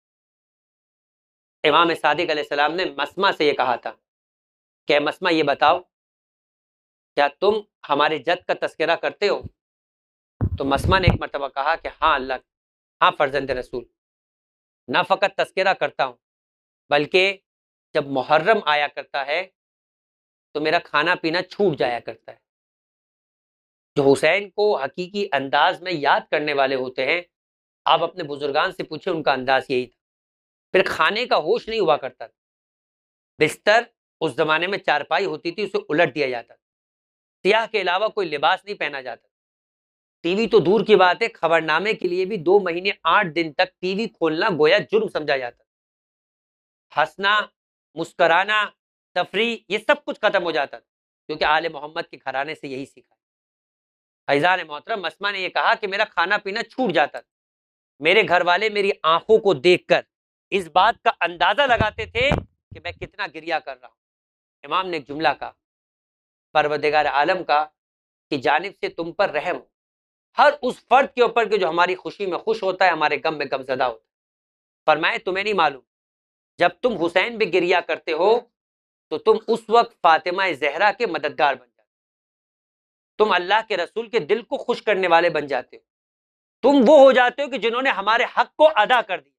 امام صادق علیہ السلام نے مسمع سے یہ کہا تھا کہ مسمع یہ بتاؤ کیا تم ہمارے جد کا تذکرہ کرتے ہو؟ تو مسمع نے ایک مرتبہ کہا کہ ہاں فرزند رسول، نہ فقط تذکرہ کرتا ہوں بلکہ جب محرم آیا کرتا ہے تو میرا کھانا پینا چھوٹ جایا کرتا ہے. جو حسین کو حقیقی انداز میں یاد کرنے والے ہوتے ہیں، آپ اپنے بزرگان سے پوچھیں ان کا انداز یہی تھا. پھر کھانے کا ہوش نہیں ہوا کرتا تھا، بستر اس زمانے میں چارپائی ہوتی تھی اسے الٹ دیا جاتا تھا، سیاہ کے علاوہ کوئی لباس نہیں پہنا جاتا. ٹی وی تو دور کی بات ہے، خبرنامے کے لیے بھی 2 مہینے 8 دن تک ٹی وی کھولنا گویا جرم سمجھا جاتا. ہنسنا، مسکرانا، تفریح یہ سب کچھ ختم ہو جاتا تھا کیونکہ آل محمد کے گھرانے سے یہی سیکھا. عزیزان محترم، مسمع نے یہ کہا کہ میرا کھانا پینا چھوٹ جاتا تھا. میرے گھر والے میری آنکھوں کو دیکھ کر اس بات کا اندازہ لگاتے تھے کہ میں کتنا گریہ کر رہا ہوں. امام نے ایک جملہ کہا پروردگار عالم کا کہ جانب سے تم پر رحم ہو ہر اس فرد کے اوپر کہ جو ہماری خوشی میں خوش ہوتا ہے، ہمارے غم میں غم زدہ ہوتا ہے. فرمائے تمہیں نہیں معلوم جب تم حسین بھی گریہ کرتے ہو تو تم اس وقت فاطمہ زہرا کے مددگار بن جاتے، تم اللہ کے رسول کے دل کو خوش کرنے والے بن جاتے ہو، تم وہ ہو جاتے ہو کہ جنہوں نے ہمارے حق کو ادا کر دیا.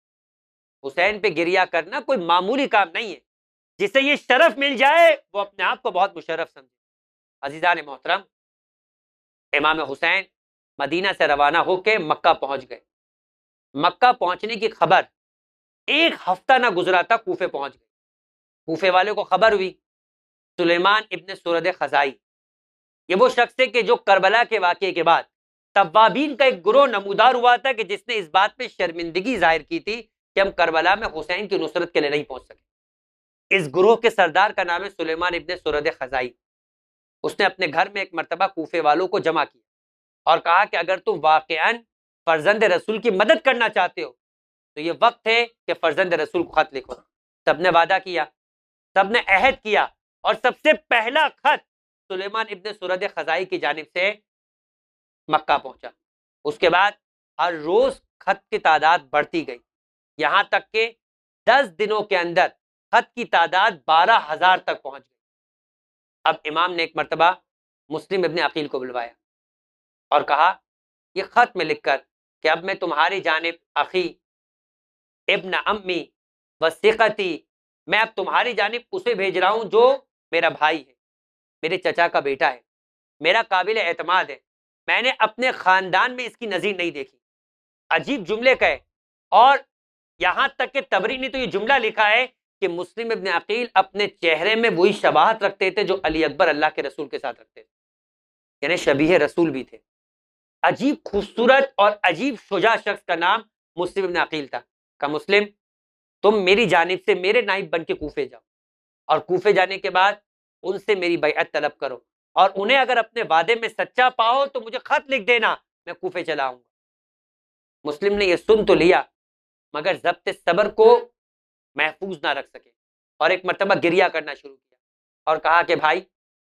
حسین پہ گریہ کرنا کوئی معمولی کام نہیں ہے، جسے یہ شرف مل جائے وہ اپنے آپ کو بہت مشرف سمجھے. عزیزان محترم، امام حسین مدینہ سے روانہ ہو کے مکہ پہنچ گئے. مکہ پہنچنے کی خبر 1 ہفتہ نہ گزرا تھا کوفے پہنچ گئے. کوفے والوں کو خبر ہوئی سلیمان ابن سرد خزائی یہ وہ شخص ہے کہ جو کربلا کے واقعے کے بعد توابین کا ایک گروہ نمودار ہوا تھا کہ جس نے اس بات پہ شرمندگی ظاہر کی تھی کہ ہم کربلا میں حسین کی نصرت کے لیے نہیں پہنچ سکے. اس گروہ کے سردار کا نام ہے سلیمان ابن سرد خزائی. اس نے اپنے گھر میں ایک مرتبہ کوفے والوں کو جمع کیا اور کہا کہ اگر تم واقعاً فرزند رسول کی مدد کرنا چاہتے ہو تو یہ وقت ہے کہ فرزند رسول کو خط لکھو. سب نے وعدہ کیا، سب نے عہد کیا اور سب سے پہلا خط سلیمان ابن سرد خزائی کی جانب سے مکہ پہنچا. اس کے بعد ہر روز خط کی تعداد بڑھتی گئی یہاں تک کہ 10 دنوں کے اندر خط کی تعداد 12,000 تک پہنچ گئی. اب امام نے ایک مرتبہ مسلم ابن عقیل کو بلوایا اور کہا یہ خط میں لکھ کر کہ اب میں تمہاری جانب اخی ابن امی وثیقتی، میں اب تمہاری جانب اسے بھیج رہا ہوں جو میرا بھائی ہے، میرے چچا کا بیٹا ہے، میرا قابل اعتماد ہے، میں نے اپنے خاندان میں اس کی نظیر نہیں دیکھی. عجیب جملے کا ہے. اور یہاں تک کہ تبری نے تو یہ جملہ لکھا ہے کہ مسلم ابن عقیل اپنے چہرے میں وہی شباہت رکھتے تھے جو علی اکبر اللہ کے رسول کے ساتھ رکھتے تھے، یعنی شبیہ رسول بھی تھے. عجیب خوبصورت اور عجیب شجاع شخص کا نام مسلم ابن عقیل تھا. کہ مسلم تم میری جانب سے میرے نائب بن کے کوفے جاؤ اور کوفے جانے کے بعد ان سے میری بیعت طلب کرو اور انہیں اگر اپنے وعدے میں سچا پاؤ تو مجھے خط لکھ دینا، میں کوفے چلا آؤں گا. مسلم نے یہ سن تو لیا مگر ضبط صبر کو محفوظ نہ رکھ سکے، اور ایک مرتبہ گریہ کرنا شروع کیا اور کہا کہ بھائی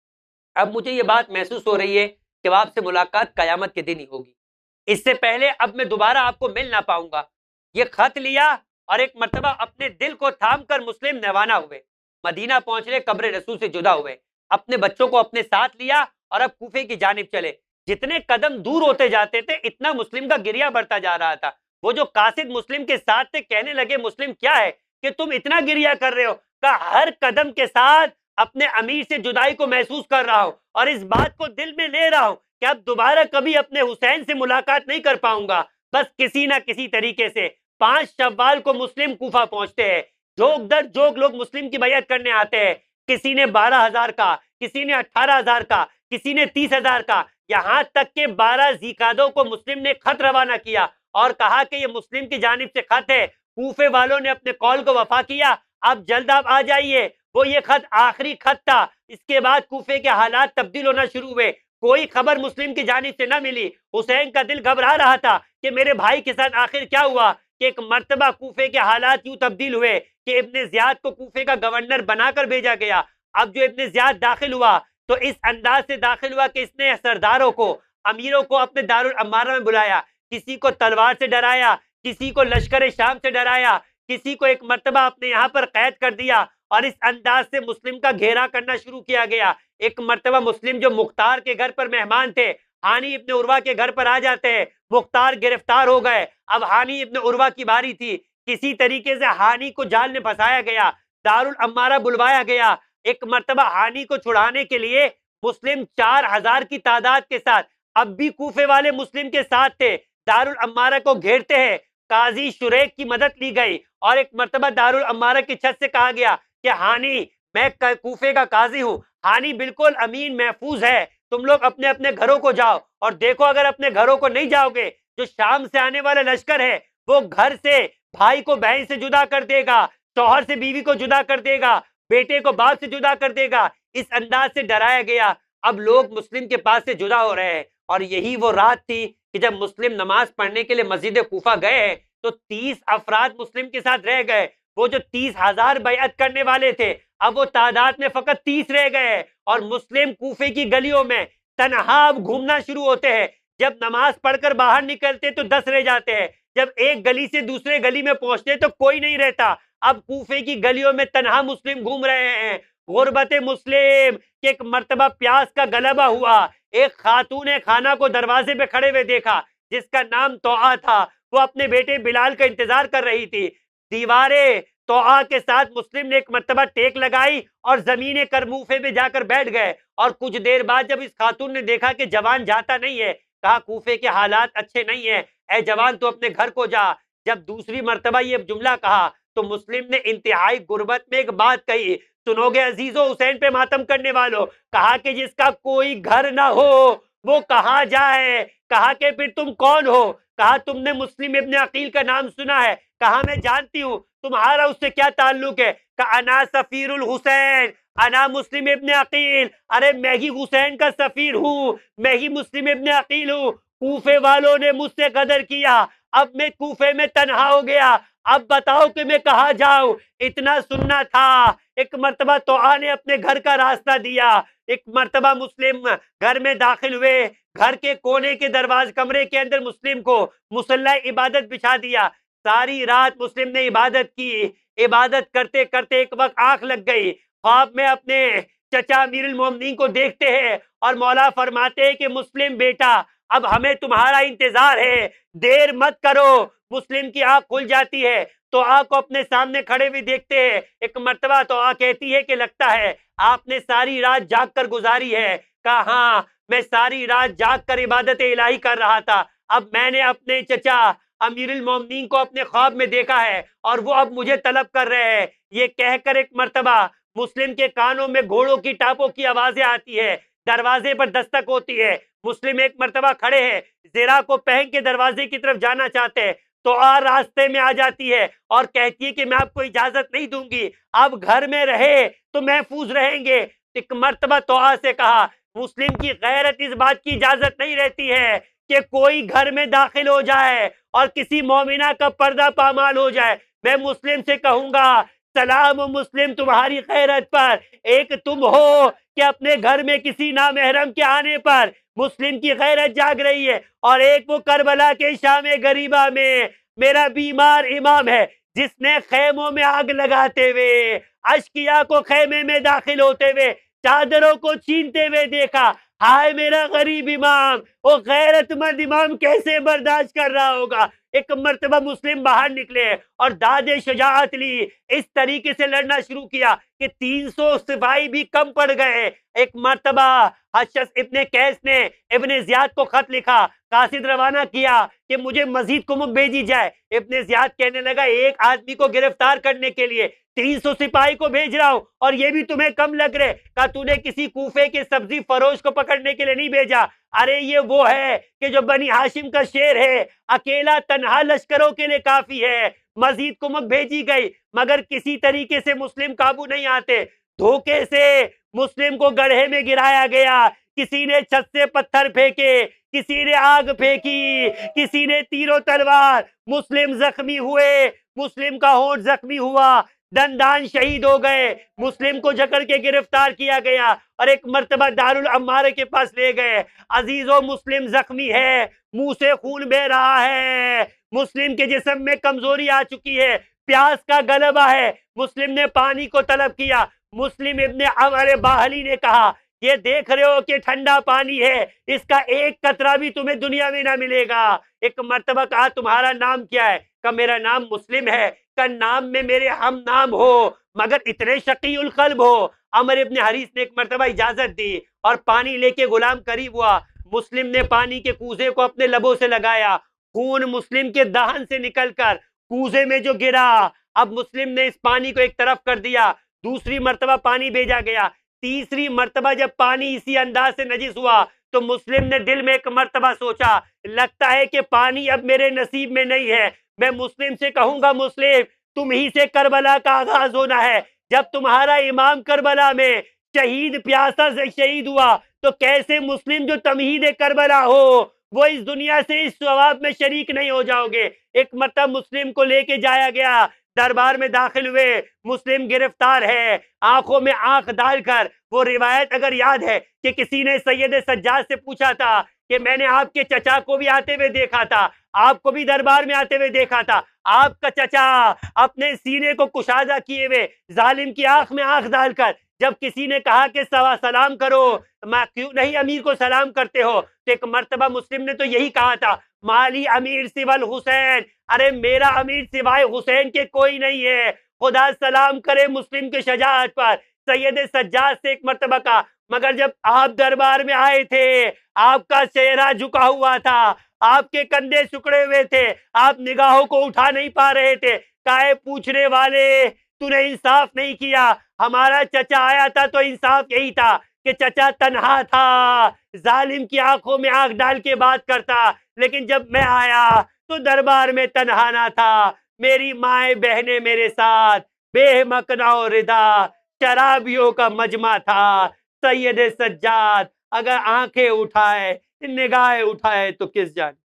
اب مجھے یہ بات محسوس ہو رہی ہے کہ آپ سے ملاقات قیامت کے دن ہی ہوگی، اس سے پہلے اب میں دوبارہ آپ کو مل نہ پاؤں گا۔ یہ خط لیا اور ایک مرتبہ اپنے دل کو تھام کر مسلم روانہ ہوئے، مدینہ پہنچے، قبر رسول سے جدا ہوئے، اپنے بچوں کو اپنے ساتھ لیا اور اب کوفے کی جانب چلے۔ جتنے قدم دور ہوتے جاتے تھے اتنا مسلم کا گریہ بڑھتا جا رہا تھا۔ وہ جو قاصد مسلم کے ساتھ تھے کہنے لگے مسلم کیا ہے کہ تم اتنا گریہ کر رہے ہو؟ کہا ہر قدم کے ساتھ اپنے امیر سے جدائی کو محسوس کر رہا ہوں اور اس بات کو دل میں لے رہا ہوں کہ اب دوبارہ کبھی اپنے حسین سے ملاقات نہیں کر پاؤں گا۔ بس کسی نہ کسی طریقے سے 5 شوال کو مسلم کوفہ پہنچتے ہیں، جوک در جوک لوگ مسلم کی بیعت کرنے آتے ہیں، کسی نے 12,000 کا، کسی نے 18,000 کا، کسی نے 30,000 کا، یہاں تک کہ 12 ذیقعدہ کو مسلم نے خط روانہ کیا اور کہا کہ یہ مسلم کی جانب سے خط ہے۔ کوفے والوں نے اپنے قول کو وفا کیا، آپ جلد آپ آ جائیے۔ وہ یہ خط آخری خط تھا، اس کے بعد کوفے کے حالات تبدیل ہونا شروع ہوئے، کوئی خبر مسلم کی جانب سے نہ ملی۔ حسین کا دل گھبرا رہا تھا کہ میرے بھائی کے ساتھ آخر کیا ہوا، کہ ایک مرتبہ کوفے کے حالات یوں تبدیل ہوئے کہ ابن زیاد کو کوفے کا گورنر بنا کر بھیجا گیا۔ اب جو ابن زیاد داخل ہوا تو اس انداز سے داخل ہوا کہ اس نے سرداروں کو، امیروں کو اپنے دارالامارہ میں بلایا، کسی کو تلوار سے ڈرایا، کسی کو لشکر شام سے ڈرایا، کسی کو ایک مرتبہ اپنے یہاں پر قید کر دیا اور اس انداز سے مسلم کا گھیرا کرنا شروع کیا گیا۔ ایک مرتبہ مسلم جو مختار کے گھر پر مہمان تھے، ہانی ابن عروہ کے گھر پر آ جاتے ہیں، مختار گرفتار ہو گئے، اب ہانی ابن عروہ کی باری تھی، کسی طریقے سے ہانی کو جال میں پھنسایا گیا، دارالامارہ بلوایا گیا۔ ایک مرتبہ ہانی کو چھڑانے کے لیے مسلم 4,000 کی تعداد کے ساتھ، اب بھی کوفے والے مسلم کے ساتھ تھے، دارالامارہ کو گھیرتے ہیں۔ قاضی شریک کی مدد لی گئی اور ایک مرتبہ دارالامارہ کی چھت سے کہا گیا کہ ہانی میں کوفے کا قاضی ہوں، ہانی بالکل امین محفوظ ہے، تم لوگ اپنے اپنے گھروں کو جاؤ اور دیکھو اگر اپنے گھروں کو نہیں جاؤ گے جو شام سے آنے والا لشکر ہے وہ گھر سے بھائی کو بہن سے جدا کر دے گا، شوہر سے بیوی کو جدا کر دے گا، بیٹے کو باپ سے جدا کر دے گا۔ اس انداز سے ڈرایا گیا۔ اب لوگ مسلم کے پاس سے جدا ہو رہے ہیں اور یہی وہ رات تھی کہ جب مسلم نماز پڑھنے کے لیے مسجد کوفہ گئے ہیں تو 30 افراد مسلم کے ساتھ رہ گئے۔ وہ جو 30,000 بیعت کرنے والے تھے اب وہ تعداد میں فقط 30 رہ گئے اور مسلم کوفے کی گلیوں میں تنہا اب گھومنا شروع ہوتے ہیں۔ جب نماز پڑھ کر باہر نکلتے تو 10 رہ جاتے ہیں، جب ایک گلی سے دوسرے گلی میں پہنچتے تو کوئی نہیں رہتا۔ اب کوفے کی گلیوں میں تنہا مسلم گھوم رہے ہیں۔ غربت مسلم کہ ایک مرتبہ پیاس کا غلبہ ہوا، ایک خاتون خانہ کو دروازے پہ کھڑے ہوئے دیکھا جس کا نام توعا تھا، وہ اپنے بیٹے بلال کا انتظار کر رہی تھی۔ دیوارے توعا کے ساتھ مسلم نے ایک مرتبہ ٹیک لگائی اور زمین کرموفے پہ جا کر بیٹھ گئے، اور کچھ دیر بعد جب اس خاتون نے دیکھا کہ جوان جاتا نہیں ہے، کہا کوفے کے حالات اچھے نہیں ہیں، اے جوان تو اپنے گھر کو جا۔ جب دوسری مرتبہ یہ جملہ کہا تو مسلم نے انتہائی غربت میں ایک بات کہی، سنو گے عزیزو حسین پہ ماتم کرنے والوں، کہا کہ جس کا کوئی گھر نہ ہو وہ کہاں جائے؟ کہا کہ پھر تم کون ہو؟ کہا تم نے مسلم ابن عقیل کا نام سنا ہے؟ کہا میں جانتی ہوں، تمہارا اس سے کیا تعلق ہے؟ کہا انا سفیر الحسین، انا مسلم ابن عقیل، ارے میں ہی حسین کا سفیر ہوں، میں ہی مسلم ابن عقیل ہوں۔ کوفے والوں نے مجھ سے غدر کیا، اب میں کوفے میں تنہا ہو گیا، اب بتاؤ کہ میں کہاں جاؤں؟ اتنا سننا تھا۔ ایک مرتبہ توعا نے اپنے گھر کا راستہ دیا، ایک مرتبہ مسلم گھر میں داخل ہوئے، گھر کے کونے کے دروازے کمرے کے اندر مسلم کو مصلی عبادت بچھا دیا۔ ساری رات مسلم نے عبادت کی، عبادت کرتے کرتے ایک وقت آنکھ لگ گئی، خواب میں اپنے چچا امیر المومنین کو دیکھتے ہیں اور مولا فرماتے ہیں کہ مسلم بیٹا اب ہمیں تمہارا انتظار ہے، دیر مت کرو۔ مسلم کی آنکھ کھل جاتی ہے، توعا کو اپنے سامنے کھڑے ہوئے دیکھتے ہیں۔ ایک مرتبہ توعا کہتی ہے کہ لگتا ہے آپ نے ساری رات جاگ کر گزاری ہے۔ کہا ہاں، میں ساری رات جاگ کر عبادت الہی کر رہا تھا، اب میں نے اپنے چچا امیر المومنین کو اپنے خواب میں دیکھا ہے اور وہ اب مجھے طلب کر رہے ہیں۔ یہ کہہ کر ایک مرتبہ مسلم کے کانوں میں گھوڑوں کی ٹاپوں کی آوازیں آتی ہے، دروازے پر دستک ہوتی ہے۔ مسلم ایک مرتبہ کھڑے ہیں، زرا کو پہن کے دروازے کی طرف جانا چاہتے ہیں، تو راستے میں آ جاتی ہے اور کہتی ہے کہ میں آپ کو اجازت نہیں دوں گی، آپ گھر میں رہے تو محفوظ رہیں گے۔ ایک مرتبہ توعا سے کہا مسلم کی غیرت اس بات کی اجازت نہیں رہتی ہے کہ کوئی گھر میں داخل ہو جائے اور کسی مومنہ کا پردہ پامال ہو جائے، میں مسلم سے کہوں گا سلام و مسلم تمہاری خیرت پر، ایک تم ہو کہ اپنے گھر میں کسی نامحرم کے آنے پر مسلم کی غیرت جاگ رہی ہے، اور ایک وہ کربلا کے شام غریبہ میں میرا بیمار امام ہے جس نے خیموں میں آگ لگاتے ہوئے، اشقیاء کو خیمے میں داخل ہوتے ہوئے، چادروں کو چھینتے ہوئے دیکھا۔ ہائے میرا غریب امام، وہ غیرت مند امام کیسے برداشت کر رہا ہوگا؟ ایک مرتبہ مسلم باہر نکلے اور داد شجاعت لی، اس طریقے سے لڑنا شروع کیا کہ 300 سپاہی بھی کم پڑ گئے۔ ایک مرتبہ حشش ابن قیس نے ابن زیاد کو خط لکھا، قاصد روانہ کیا کہ مجھے مزید کمک بھیجی جائے۔ ابن زیاد کہنے لگا ایک آدمی کو گرفتار کرنے کے لیے 300 سپاہی کو بھیج رہا ہوں اور یہ بھی تمہیں کم لگ رہے۔ کہا تو نے کسی کوفے کے سبزی فروش کو پکڑنے کے لیے نہیں بھیجا، ارے یہ وہ ہے کہ جو بنی ہاشم کا شیر ہے، اکیلا تنہا لشکروں کے لیے کافی ہے۔ مزید کمک بھیجی گئی مگر کسی طریقے سے مسلم قابو نہیں آتے، دھوکے سے مسلم کو گڑھے میں گرایا گیا، کسی نے چھت سے پتھر پھینکے، کسی نے آگ پھینکی، کسی نے تیر و تلوار، مسلم زخمی ہوئے، مسلم کا ہونٹ زخمی ہوا، دندان شہید ہو گئے، مسلم کو جکڑ کے گرفتار کیا گیا اور ایک مرتبہ دارالعمارہ کے پاس لے گئے۔ عزیزو مسلم زخمی ہے، منہ سے خون بہ رہا ہے، مسلم کے جسم میں کمزوری آ چکی ہے، پیاس کا غلبہ ہے، مسلم نے پانی کو طلب کیا۔ مسلم ابن عمر باہلی نے کہا یہ دیکھ رہے ہو کہ ٹھنڈا پانی ہے، اس کا ایک قطرہ بھی تمہیں دنیا میں نہ ملے گا۔ ایک مرتبہ کہا تمہارا نام کیا ہے؟ کہ میرا نام مسلم ہے۔ کہ نام میں میرے ہم نام ہو مگر اتنے شقی القلب ہو۔ عمر ابن حریث نے ایک مرتبہ اجازت دی اور پانی لے کے غلام قریب ہوا، مسلم نے پانی کے کوزے کو اپنے لبوں سے لگایا، خون مسلم کے دہن سے نکل کر کوزے میں جو گرا، اب مسلم نے اس پانی کو ایک طرف کر دیا، دوسری مرتبہ پانی بھیجا گیا، تیسری مرتبہ جب پانی اسی انداز سے نجس ہوا تو مسلم نے دل میں ایک مرتبہ سوچا لگتا ہے کہ پانی اب میرے نصیب میں نہیں ہے۔ میں مسلم سے کہوں گا مسلم تم ہی سے کربلا کا آغاز ہونا ہے۔ جب تمہارا امام کربلا میں شہید پیاسا سے شہید ہوا تو کیسے مسلم جو تمہید کربلا ہو وہ اس دنیا سے اس ثواب میں شریک نہیں ہو جاؤ گے۔ ایک مرتبہ مسلم کو لے کے جایا گیا، دربار میں داخل ہوئے، مسلم گرفتار ہے، آنکھوں میں آنکھ ڈال کر، وہ روایت اگر یاد ہے کہ کسی نے سید سجاد سے پوچھا تھا کہ میں نے آپ کے چچا کو بھی آتے ہوئے دیکھا تھا، آپ کو بھی دربار میں آتے ہوئے دیکھا تھا، آپ کا چچا اپنے سینے کو کشادہ کیے ہوئے ظالم کی آنکھ میں آنکھ ڈال کر جب کسی نے کہا کہ سلام کرو، میں کیوں نہیں امیر کو سلام کرتے ہو، تو ایک مرتبہ مسلم نے تو یہی کہا تھا مالی امیر سوال حسین، ارے میرا امیر سوائے حسین کے کوئی نہیں ہے، خدا سلام کرے مسلم کے شجاعت پر۔ سید سجاد سے ایک مرتبہ کہا مگر جب آپ دربار میں آئے تھے آپ کا چہرہ جھکا ہوا تھا، آپ کے کندھے سکڑے ہوئے تھے، آپ نگاہوں کو اٹھا نہیں پا رہے تھے، کہے پوچھنے والے تو نے انصاف نہیں کیا، ہمارا چچا آیا تھا تو انصاف یہی تھا کہ چچا تنہا تھا، ظالم کی آنکھوں میں آنکھ ڈال کے بات کرتا، لیکن جب میں آیا تو دربار میں تنہا نہ تھا، میری مائیں بہنیں میرے ساتھ، بے مکنا و ردا شرابیوں کا مجمع تھا۔ سید سجاد اگر آنکھیں اٹھائے نگاہیں اٹھائے تو کس جان